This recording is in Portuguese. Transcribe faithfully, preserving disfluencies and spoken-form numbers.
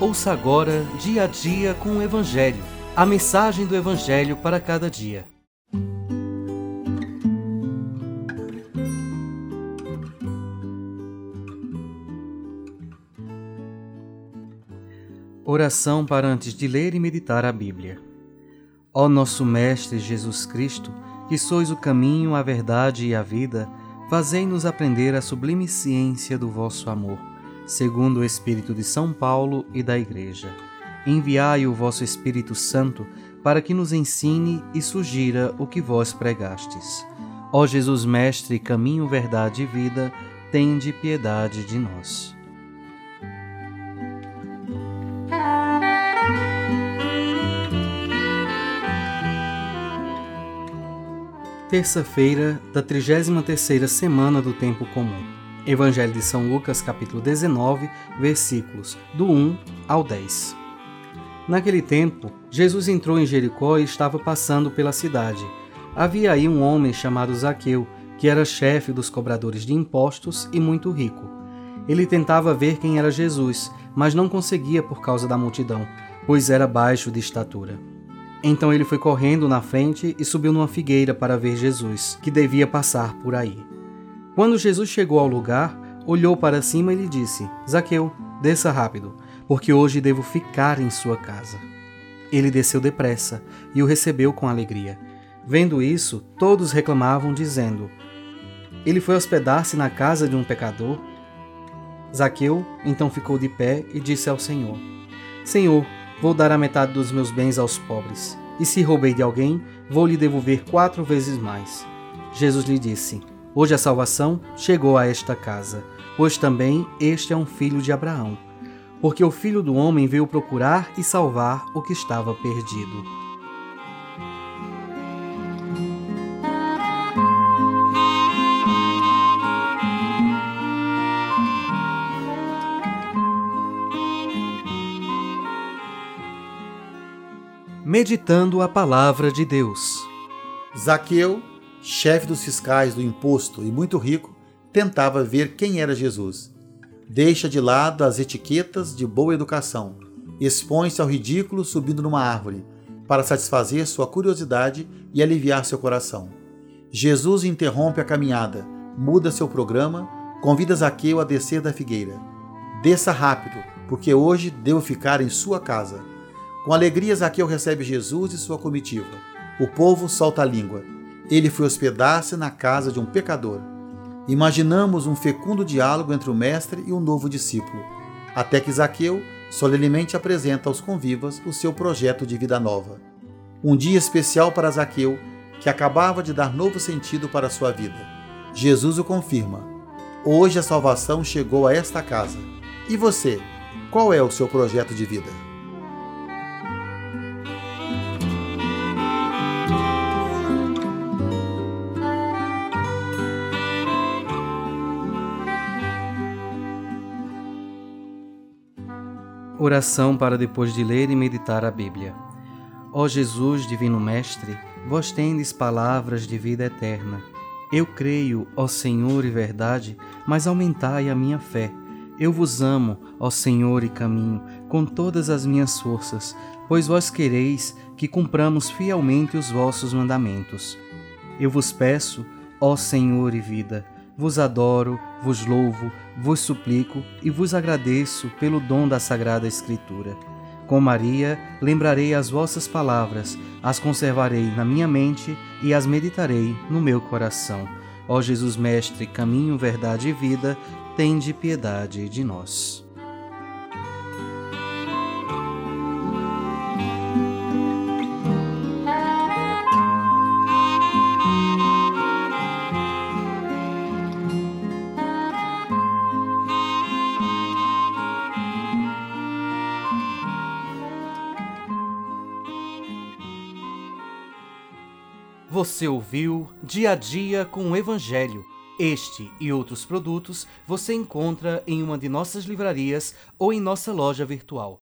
Ouça agora Dia a Dia com o Evangelho, a mensagem do Evangelho para cada dia. Oração para antes de ler e meditar a Bíblia. Ó nosso Mestre Jesus Cristo, que sois o caminho, a verdade e a vida, fazei-nos aprender a sublime ciência do vosso amor, segundo o Espírito de São Paulo e da Igreja. Enviai o vosso Espírito Santo para que nos ensine e sugira o que vós pregastes. Ó Jesus Mestre, caminho, verdade e vida, tende piedade de nós. Terça-feira da trigésima terceira semana do Tempo Comum. Evangelho de São Lucas, capítulo dezenove, versículos do um ao dez. Naquele tempo, Jesus entrou em Jericó e estava passando pela cidade. Havia aí um homem chamado Zaqueu, que era chefe dos cobradores de impostos e muito rico. Ele tentava ver quem era Jesus, mas não conseguia por causa da multidão, pois era baixo de estatura. Então ele foi correndo na frente e subiu numa figueira para ver Jesus, que devia passar por aí. Quando Jesus chegou ao lugar, olhou para cima e lhe disse: Zaqueu, desça rápido, porque hoje devo ficar em sua casa. Ele desceu depressa e o recebeu com alegria. Vendo isso, todos reclamavam, dizendo: ele foi hospedar-se na casa de um pecador? Zaqueu então ficou de pé e disse ao Senhor: Senhor, vou dar a metade dos meus bens aos pobres, e se roubei de alguém, vou lhe devolver quatro vezes mais. Jesus lhe disse: hoje a salvação chegou a esta casa, pois também este é um filho de Abraão, porque o Filho do Homem veio procurar e salvar o que estava perdido. Meditando a Palavra de Deus. Zaqueu, chefe dos fiscais do imposto e muito rico, tentava ver quem era Jesus. Deixa de lado as etiquetas de boa educação, expõe-se ao ridículo subindo numa árvore, para satisfazer sua curiosidade e aliviar seu coração. Jesus interrompe a caminhada, muda seu programa, convida Zaqueu a descer da figueira. Desça rápido, porque hoje devo ficar em sua casa. Com alegria, Zaqueu recebe Jesus e sua comitiva. O povo solta a língua. Ele foi hospedar-se na casa de um pecador. Imaginamos um fecundo diálogo entre o mestre e o novo discípulo, até que Zaqueu solenemente apresenta aos convivas o seu projeto de vida nova. Um dia especial para Zaqueu, que acabava de dar novo sentido para a sua vida. Jesus o confirma. Hoje a salvação chegou a esta casa. E você, qual é o seu projeto de vida? Oração para depois de ler e meditar a Bíblia. Ó Jesus, Divino Mestre, vós tendes palavras de vida eterna. Eu creio, ó Senhor e verdade, mas aumentai a minha fé. Eu vos amo, ó Senhor e caminho, com todas as minhas forças, pois vós quereis que cumpramos fielmente os vossos mandamentos. Eu vos peço, ó Senhor e vida, vos adoro, vos louvo, vos suplico e vos agradeço pelo dom da Sagrada Escritura. Com Maria, lembrarei as vossas palavras, as conservarei na minha mente e as meditarei no meu coração. Ó Jesus Mestre, caminho, verdade e vida, tende piedade de nós. Você ouviu Dia a Dia com o Evangelho. Este e outros produtos você encontra em uma de nossas livrarias ou em nossa loja virtual.